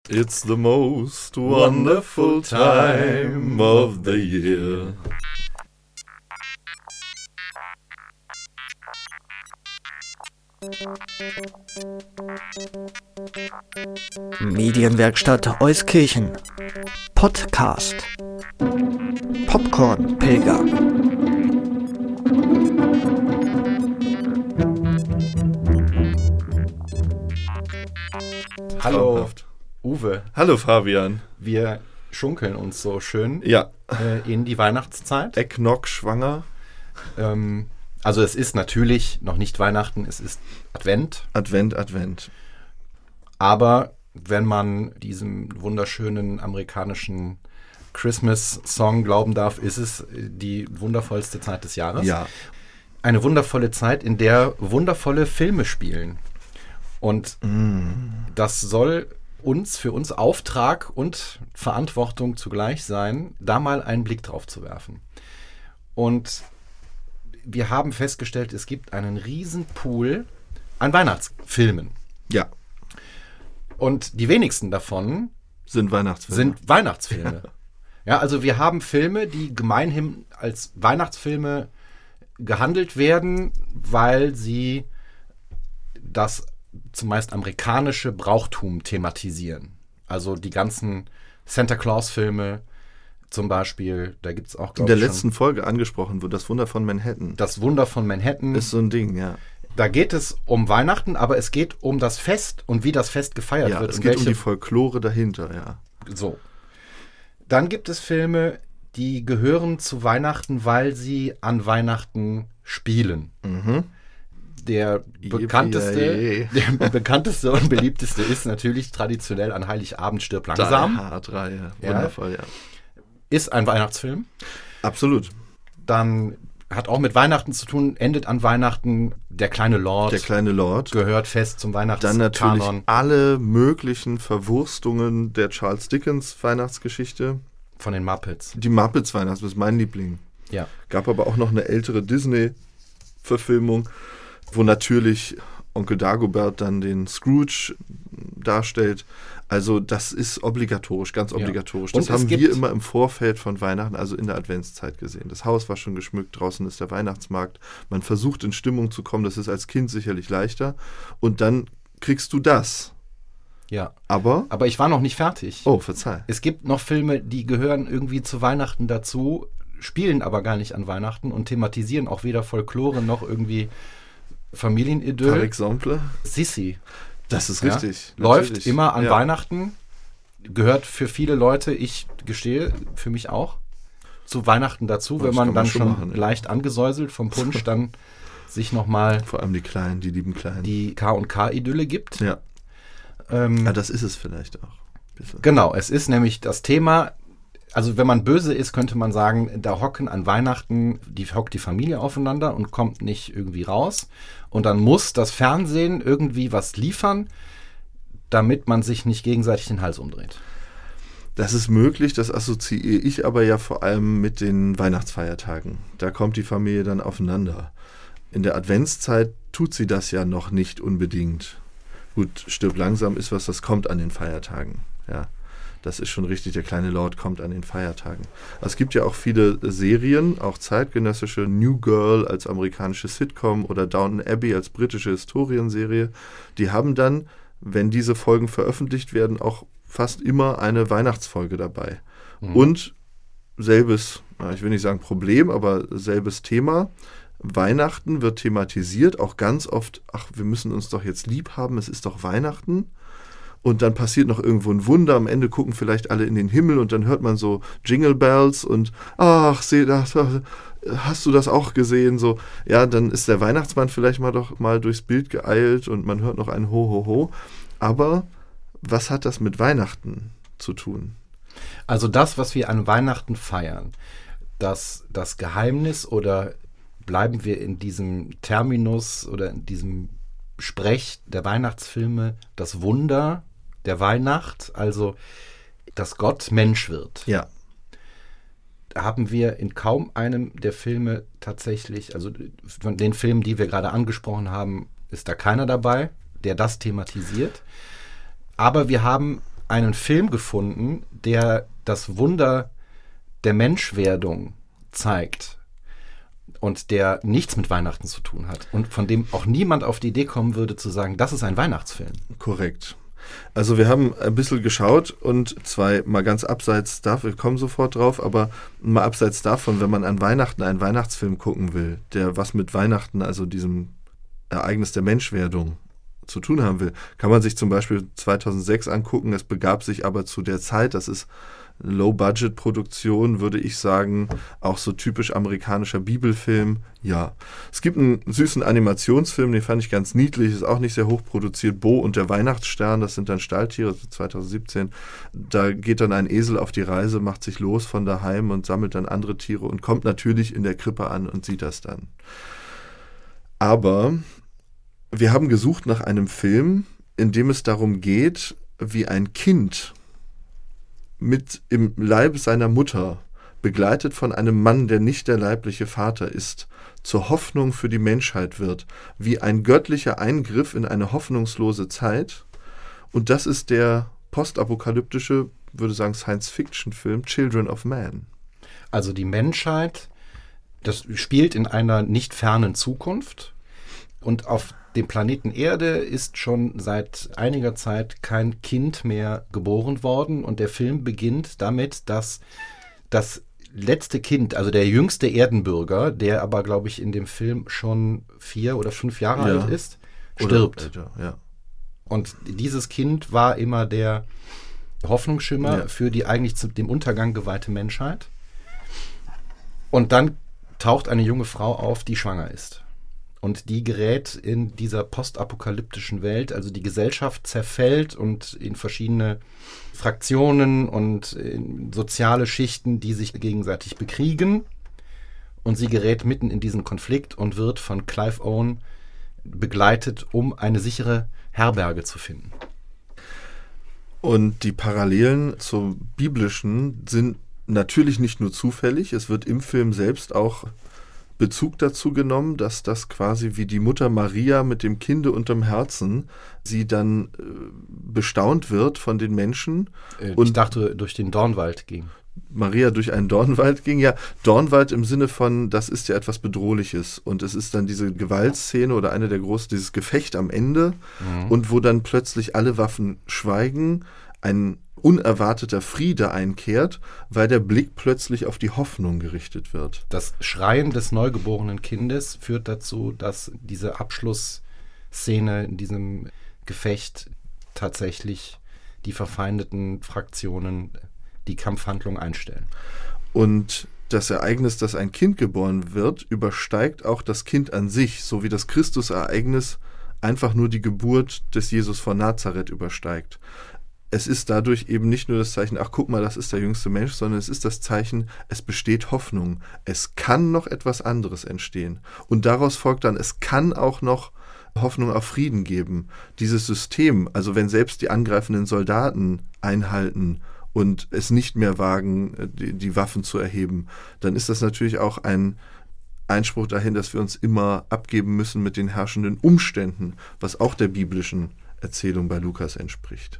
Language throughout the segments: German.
It's the most wonderful time of the year. Medienwerkstatt Euskirchen Podcast Popcorn Pilger. Hallo Traumhaft. Uwe, Hallo Fabian. wir schunkeln uns so schön Ja, in die Weihnachtszeit. Ecknock schwanger, Also es ist natürlich noch nicht Weihnachten, es ist Advent, Advent. aber wenn man diesem wunderschönen amerikanischen Christmas-Song glauben darf, ist es die wundervollste Zeit des Jahres. Ja, Eine wundervolle Zeit, in der wundervolle Filme spielen. Und das soll für uns Auftrag und Verantwortung zugleich sein, da mal einen Blick drauf zu werfen. Und wir haben festgestellt, es gibt einen riesen Pool an Weihnachtsfilmen. ja, Und die wenigsten davon sind Weihnachtsfilme. sind Weihnachtsfilme. Ja, also wir haben Filme, die gemeinhin als Weihnachtsfilme gehandelt werden, weil sie das zumeist amerikanische Brauchtum thematisieren. Also die ganzen Santa Claus-Filme zum Beispiel, da gibt es auch, in glaube der ich, letzten Folge angesprochen wird, das Wunder von Manhattan. das Wunder von Manhattan. Ist so ein Ding, ja. Da geht es um Weihnachten, aber es geht um das Fest und wie das Fest gefeiert Ja, wird. es und geht um die Folklore dahinter, ja. So. Dann gibt es Filme, die gehören zu Weihnachten, weil sie an Weihnachten spielen. Der bekannteste, der bekannteste und beliebteste ist natürlich traditionell an Heiligabend stirb langsam. H3, Ja. wundervoll, ja. Ist ein Weihnachtsfilm. Absolut. Dann hat auch mit Weihnachten zu tun, endet an Weihnachten. Der kleine Lord Der kleine Lord. gehört fest zum Dann natürlich Weihnachtskanon alle möglichen Verwurstungen der Charles Dickens Weihnachtsgeschichte. von den Muppets. Die Muppets Weihnachts ist mein Liebling. Ja. Gab aber auch noch eine ältere Disney-Verfilmung, wo natürlich Onkel Dagobert dann den Scrooge darstellt. Also das ist obligatorisch, ganz obligatorisch. Und Das es haben gibt- wir immer im Vorfeld von Weihnachten, also in der Adventszeit gesehen. Das Haus war schon geschmückt, draußen ist der Weihnachtsmarkt. Man versucht in Stimmung zu kommen, das ist als Kind sicherlich leichter. Und dann kriegst du das. Ja. Aber, Aber ich war noch nicht fertig. oh, verzeih. Es gibt noch Filme, die gehören irgendwie zu Weihnachten dazu, spielen aber gar nicht an Weihnachten und thematisieren auch weder Folklore noch irgendwie Par Familienidyll. exemple, Sissi. das ist Ja, richtig. läuft natürlich. immer an Ja. Weihnachten, gehört für viele Leute, ich gestehe, für mich auch, zu Weihnachten dazu, Das wenn man kann dann man schon schon machen, ja. leicht angesäuselt vom Punsch dann sich nochmal Vor allem die Kleinen, die lieben Kleinen. die K&K-Idylle gibt. Ja. Ja, das ist es vielleicht auch. Bisschen. Genau, es ist nämlich das Thema, also wenn man böse ist, könnte man sagen, da hocken an Weihnachten, hockt die Familie aufeinander und kommt nicht irgendwie raus. Und dann muss das Fernsehen irgendwie was liefern, damit man sich nicht gegenseitig den Hals umdreht. Das ist möglich, das assoziiere ich aber ja vor allem mit den Weihnachtsfeiertagen. Da kommt die Familie dann aufeinander. In der Adventszeit tut sie das ja noch nicht unbedingt. Gut, stirb langsam ist was, das kommt an den Feiertagen. Ja, das ist schon richtig, der kleine Lord kommt an den Feiertagen. Es gibt ja auch viele Serien, auch zeitgenössische, New Girl als amerikanische Sitcom oder Downton Abbey als britische Historienserie. Die haben dann, wenn diese Folgen veröffentlicht werden, auch fast immer eine Weihnachtsfolge dabei. Und selbes, ich will nicht sagen Problem, aber selbes Thema. Weihnachten wird thematisiert, auch ganz oft, ach, wir müssen uns doch jetzt lieb haben, es ist doch Weihnachten. Und dann passiert noch irgendwo ein Wunder, am Ende gucken vielleicht alle in den Himmel und dann hört man so Jingle Bells und ach, hast du das auch gesehen? So, ja, dann ist der Weihnachtsmann vielleicht mal durchs Bild geeilt und man hört noch ein Ho, Ho, Ho. Aber was hat das mit Weihnachten zu tun? Also das, was wir an Weihnachten feiern, das Geheimnis oder bleiben wir in diesem Terminus oder in diesem Sprech der Weihnachtsfilme, das Wunder der Weihnacht, also dass Gott Mensch wird. Ja. Haben wir in kaum einem der Filme tatsächlich, also von den Filmen, die wir gerade angesprochen haben, ist da keiner dabei, der das thematisiert. Aber wir haben einen Film gefunden, der das Wunder der Menschwerdung zeigt und der nichts mit Weihnachten zu tun hat und von dem auch niemand auf die Idee kommen würde zu sagen, das ist ein Weihnachtsfilm. Korrekt. Also wir haben ein bisschen geschaut und mal ganz abseits davon, wir kommen sofort drauf, aber mal abseits davon, wenn man an Weihnachten einen Weihnachtsfilm gucken will, der was mit Weihnachten, also diesem Ereignis der Menschwerdung zu tun haben will, kann man sich zum Beispiel 2006 angucken. Es begab sich aber zu der Zeit, das ist Low-Budget-Produktion, würde ich sagen, auch so typisch amerikanischer Bibelfilm. Ja, es gibt einen süßen Animationsfilm, den fand ich ganz niedlich, ist auch nicht sehr hoch produziert, Bo und der Weihnachtsstern, das sind dann Stalltiere, 2017. Da geht dann ein Esel auf die Reise, macht sich los von daheim und sammelt dann andere Tiere und kommt natürlich in der Krippe an und sieht das dann. Aber wir haben gesucht nach einem Film, in dem es darum geht, wie ein Kind mit im Leib seiner Mutter, begleitet von einem Mann, der nicht der leibliche Vater ist, zur Hoffnung für die Menschheit wird, wie ein göttlicher Eingriff in eine hoffnungslose Zeit. Und das ist der postapokalyptische, würde sagen, Science-Fiction-Film Children of Man. Also die Menschheit, das spielt in einer nicht fernen Zukunft und auf dem Planeten Erde ist schon seit einiger Zeit kein Kind mehr geboren worden und der Film beginnt damit, dass das letzte Kind, also der jüngste Erdenbürger, der aber, glaube ich, in dem Film schon 4 oder 5 Jahre alt ist, stirbt. Älter, ja. Und dieses Kind war immer der Hoffnungsschimmer für die eigentlich dem Untergang geweihte Menschheit. Und dann taucht eine junge Frau auf, die schwanger ist. Und die gerät in dieser postapokalyptischen Welt, also die Gesellschaft zerfällt und in verschiedene Fraktionen und in soziale Schichten, die sich gegenseitig bekriegen. Und sie gerät mitten in diesen Konflikt und wird von Clive Owen begleitet, um eine sichere Herberge zu finden. Und die Parallelen zum Biblischen sind natürlich nicht nur zufällig, es wird im Film selbst auch Bezug dazu genommen, dass das quasi wie die Mutter Maria mit dem Kinde unterm Herzen, sie dann bestaunt wird von den Menschen. Ich dachte, durch den Dornwald ging. Maria durch einen Dornwald ging, ja, Dornwald im Sinne von, das ist ja etwas Bedrohliches und es ist dann diese Gewaltszene oder eine der großen, dieses Gefecht am Ende und wo dann plötzlich alle Waffen schweigen, ein unerwarteter Friede einkehrt, weil der Blick plötzlich auf die Hoffnung gerichtet wird. Das Schreien des neugeborenen Kindes führt dazu, dass diese Abschlussszene in diesem Gefecht tatsächlich die verfeindeten Fraktionen die Kampfhandlung einstellen. Und das Ereignis, dass ein Kind geboren wird, übersteigt auch das Kind an sich, so wie das Christusereignis einfach nur die Geburt des Jesus von Nazareth übersteigt. Es ist dadurch eben nicht nur das Zeichen, ach guck mal, das ist der jüngste Mensch, sondern es ist das Zeichen, es besteht Hoffnung. Es kann noch etwas anderes entstehen. Und daraus folgt dann, es kann auch noch Hoffnung auf Frieden geben. Dieses System, also wenn selbst die angreifenden Soldaten einhalten und es nicht mehr wagen, die Waffen zu erheben, dann ist das natürlich auch ein Einspruch dahin, dass wir uns immer abgeben müssen mit den herrschenden Umständen, was auch der biblischen Erzählung bei Lukas entspricht.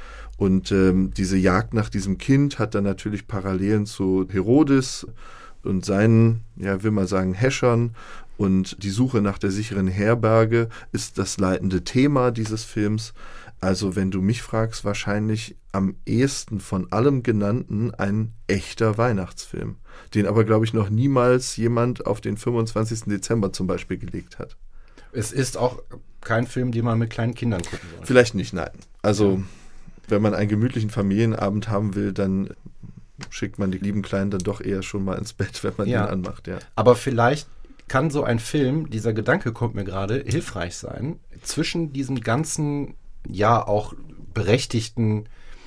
Und diese Jagd nach diesem Kind hat dann natürlich Parallelen zu Herodes und seinen, ja, will man sagen, Häschern. Und die Suche nach der sicheren Herberge ist das leitende Thema dieses Films. Also wenn du mich fragst, wahrscheinlich am ehesten von allem Genannten ein echter Weihnachtsfilm, den aber, glaube ich, noch niemals jemand auf den 25. Dezember zum Beispiel gelegt hat. Es ist auch kein Film, den man mit kleinen Kindern gucken soll. Vielleicht nicht, nein. Also wenn man einen gemütlichen Familienabend haben will, dann schickt man die lieben Kleinen dann doch eher schon mal ins Bett, wenn man den anmacht. Ja. Aber vielleicht kann so ein Film, dieser Gedanke kommt mir gerade, hilfreich sein, zwischen diesem ganzen, ja auch berechtigten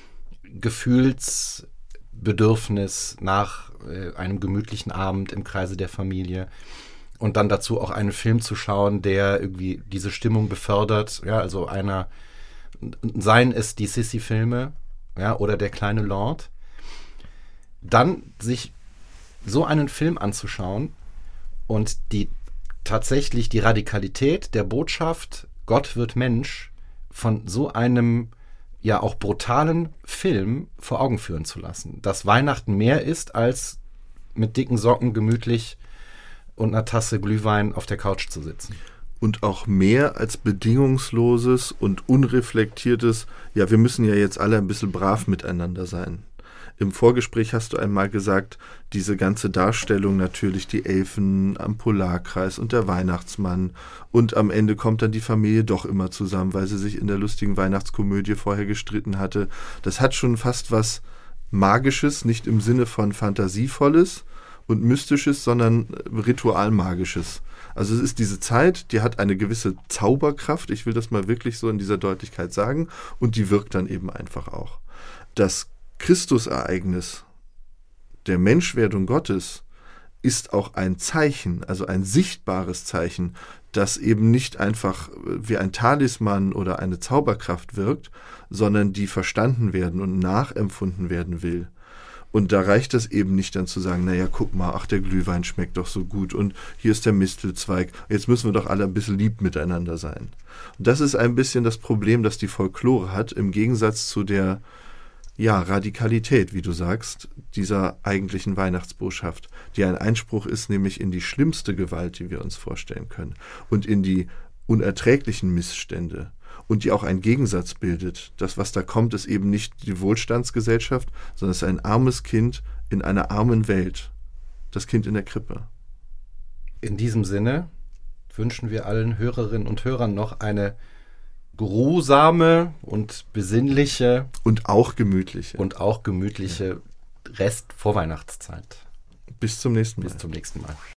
Gefühlsbedürfnis nach einem gemütlichen Abend im Kreise der Familie und dann dazu auch einen Film zu schauen, der irgendwie diese Stimmung befördert, ja, also seien es die Sissi-Filme, ja, oder der kleine Lord, dann sich so einen Film anzuschauen und tatsächlich die Radikalität der Botschaft, Gott wird Mensch, von so einem ja auch brutalen Film vor Augen führen zu lassen. Dass Weihnachten mehr ist, als mit dicken Socken gemütlich und einer Tasse Glühwein auf der Couch zu sitzen. Und auch mehr als bedingungsloses und unreflektiertes, ja, wir müssen ja jetzt alle ein bisschen brav miteinander sein. Im Vorgespräch hast du einmal gesagt, diese ganze Darstellung natürlich, die Elfen am Polarkreis und der Weihnachtsmann, und am Ende kommt dann die Familie doch immer zusammen, weil sie sich in der lustigen Weihnachtskomödie vorher gestritten hatte. Das hat schon fast was Magisches, nicht im Sinne von Fantasievolles und Mystisches, sondern Ritualmagisches. Also es ist diese Zeit, die hat eine gewisse Zauberkraft, ich will das mal wirklich so in dieser Deutlichkeit sagen, und die wirkt dann eben einfach auch. Das Christusereignis der Menschwerdung Gottes ist auch ein Zeichen, also ein sichtbares Zeichen, das eben nicht einfach wie ein Talisman oder eine Zauberkraft wirkt, sondern die verstanden werden und nachempfunden werden will. Und da reicht es eben nicht dann zu sagen, naja, guck mal, ach, der Glühwein schmeckt doch so gut und hier ist der Mistelzweig, jetzt müssen wir doch alle ein bisschen lieb miteinander sein. Und das ist ein bisschen das Problem, das die Folklore hat, im Gegensatz zu der Radikalität, wie du sagst, dieser eigentlichen Weihnachtsbotschaft, die ein Einspruch ist, nämlich in die schlimmste Gewalt, die wir uns vorstellen können, und in die unerträglichen Missstände, und die auch einen Gegensatz bildet. Das, was da kommt, ist eben nicht die Wohlstandsgesellschaft, sondern es ist ein armes Kind in einer armen Welt. Das Kind in der Krippe. In diesem Sinne wünschen wir allen Hörerinnen und Hörern noch eine geruhsame und besinnliche und auch gemütliche Rest-Vorweihnachtszeit. Bis zum nächsten Mal. Bis zum nächsten Mal.